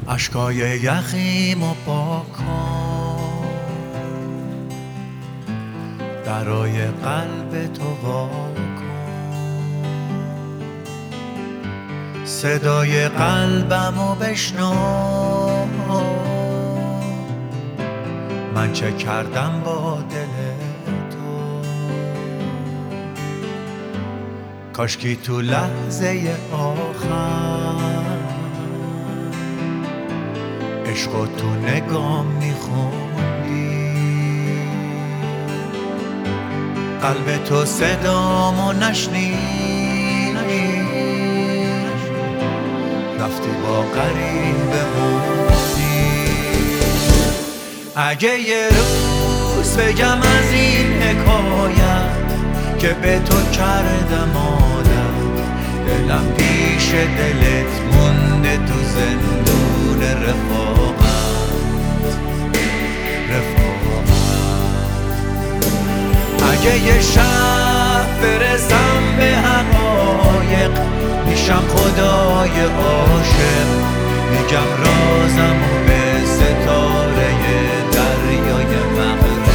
اشکای یخیمو پاک کن، درای قلب تو وا کن، صدای قلبمو بشنو، من چه کردم با دل تو. کاشکی تو لحظه آخر عشقو تو نگام میخوندی، قلب تو صدامو نشنید، رفتی با غریبه موندی. اگه یه روز بگم از این حکایت که به تو کردم عادت، دلم پیش دلت مونده تو زندون رفاقت. اگه یه شب برسم به حقایق، میشم خدای عاشق، میگم رازمو به ستاره دریای مغرب.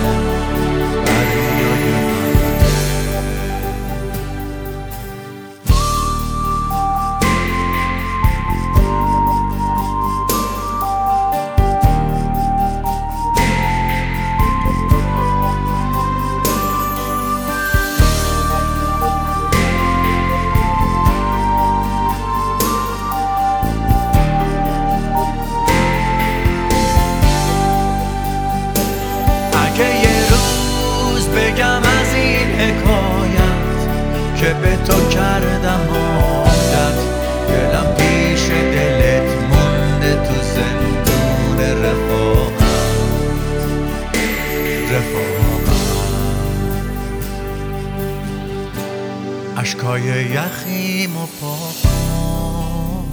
که یه روز بگم از این حکایت که به تو کردم عادت، دلم پیش دلت مونده تو زندون رفاقت. اشکای یخیمو پاک کن،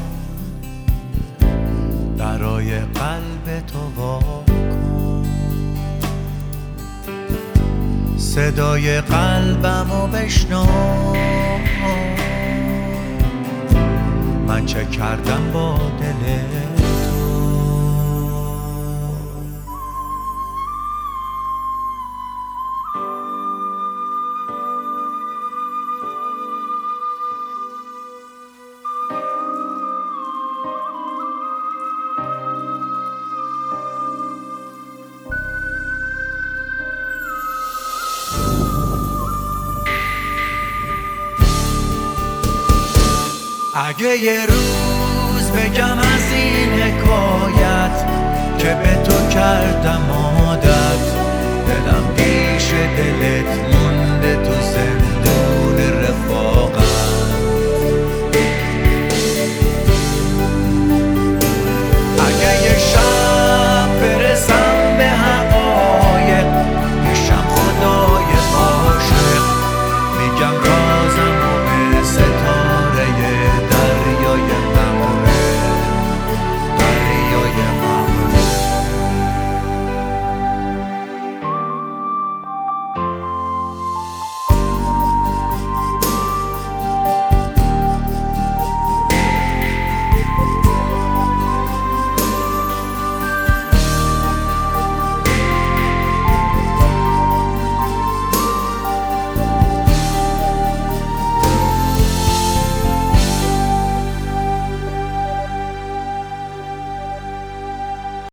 درای قلب تو وا کن، صدای قلبمو بشنو، من چه کردم با دل تو. اگه یه روز بگم از این حکایت که به تو کردم